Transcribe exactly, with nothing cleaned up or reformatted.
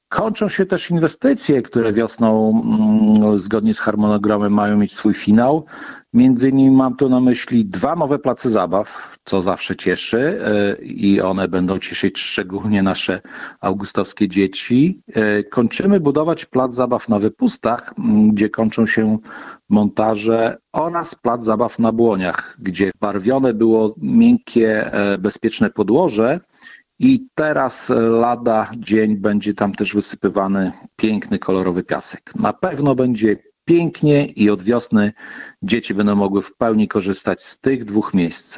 Kończą się też inwestycje, które wiosną mm, zgodnie z harmonogramem mają mieć swój finał. Między innymi mam tu na myśli dwa nowe place zabaw, co zawsze cieszy y, i one będą cieszyć szczególnie nasze augustowskie dzieci. Y, Kończymy budować plac zabaw na Wypustach, m, gdzie kończą się montaże, oraz plac zabaw na Błoniach, gdzie barwione było miękkie, e, bezpieczne podłoże. I teraz e, lada dzień będzie tam też wysypywany piękny, kolorowy piasek. Na pewno będzie pięknie i od wiosny dzieci będą mogły w pełni korzystać z tych dwóch miejsc.